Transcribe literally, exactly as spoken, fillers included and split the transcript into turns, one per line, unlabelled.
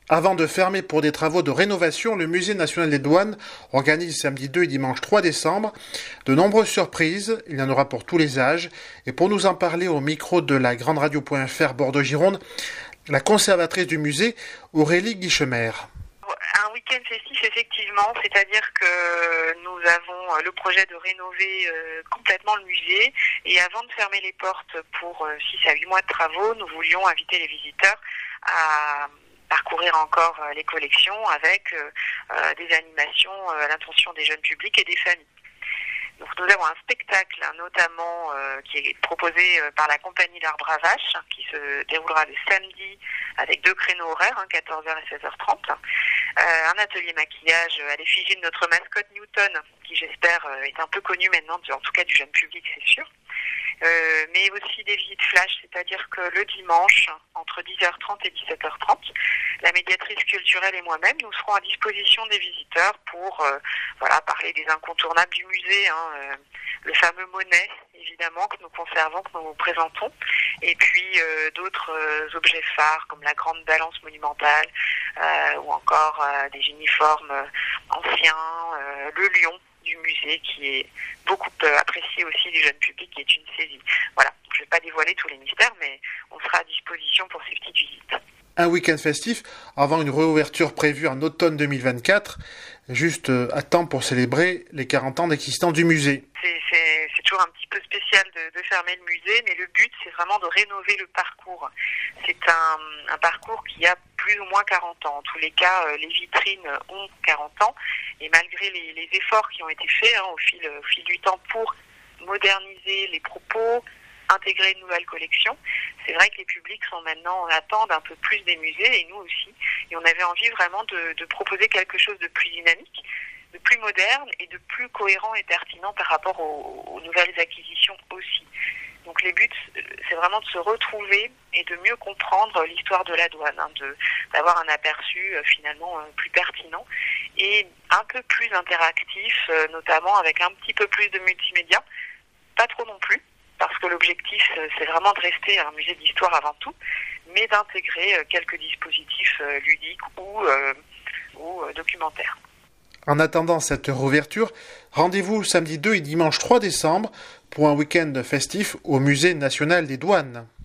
Avant de fermer pour des travaux de rénovation, le Musée national des douanes organise samedi deux et dimanche trois décembre de nombreuses surprises. Il y en aura pour tous les âges. Et pour nous en parler au micro de la grande radio point f r Bordeaux-Gironde, la conservatrice du musée, Aurélie Guichemer.
Un week-end festif, effectivement, c'est-à-dire que nous avons le projet de rénover euh, complètement le musée, et avant de fermer les portes pour euh, six à huit mois de travaux, nous voulions inviter les visiteurs à parcourir encore euh, les collections avec euh, euh, des animations euh, à l'intention des jeunes publics et des familles. Donc nous avons un spectacle hein, notamment euh, qui est proposé euh, par la compagnie L'Arbre à Vache, hein, qui se déroulera le samedi avec deux créneaux horaires, hein, quatorze heures et seize heures trente. Euh, un atelier maquillage à l'effigie de notre mascotte Newton, qui j'espère euh, est un peu connu maintenant, en tout cas du jeune public, c'est sûr. Euh, mais aussi des visites flash, c'est-à-dire que le dimanche, entre dix heures trente et dix-sept heures trente, la médiatrice culturelle et moi-même, nous serons à disposition des visiteurs pour euh, voilà, parler des incontournables du musée, hein, euh, le fameux Monet, évidemment, que nous conservons, que nous présentons, et puis euh, d'autres euh, objets phares, comme la grande balance monumentale, euh, ou encore euh, des uniformes euh, anciens, euh, le lion du musée, qui est beaucoup apprécié aussi du jeune public, qui est une saisie. Voilà, je ne vais pas dévoiler tous les mystères, mais on sera à disposition pour ces petites visites.
Un week-end festif avant une réouverture prévue en automne deux mille vingt-quatre, juste à temps pour célébrer les quarante ans d'existence du musée.
C'est, c'est, c'est toujours un petit peu spécial de, de fermer le musée, mais le but, c'est vraiment de rénover le parcours. C'est un, un parcours qui a plus ou moins quarante ans. En tous les cas, les vitrines ont quarante ans, et malgré les, les efforts qui ont été faits hein, au, fil, au fil du temps pour moderniser les propos, intégrer une nouvelle collection, c'est vrai que les publics sont maintenant en attente un peu plus des musées, et nous aussi. Et on avait envie vraiment de, de proposer quelque chose de plus dynamique, de plus moderne et de plus cohérent et pertinent par rapport aux, aux nouvelles acquisitions aussi. Donc les buts, c'est vraiment de se retrouver et de mieux comprendre l'histoire de la douane, hein, de, d'avoir un aperçu euh, finalement euh, plus pertinent et un peu plus interactif, euh, notamment avec un petit peu plus de multimédia, pas trop non plus, parce que l'objectif, c'est vraiment de rester un musée d'histoire avant tout, mais d'intégrer quelques dispositifs ludiques ou, euh, ou documentaires.
En attendant cette réouverture, rendez-vous samedi deux et dimanche trois décembre pour un week-end festif au Musée national des douanes.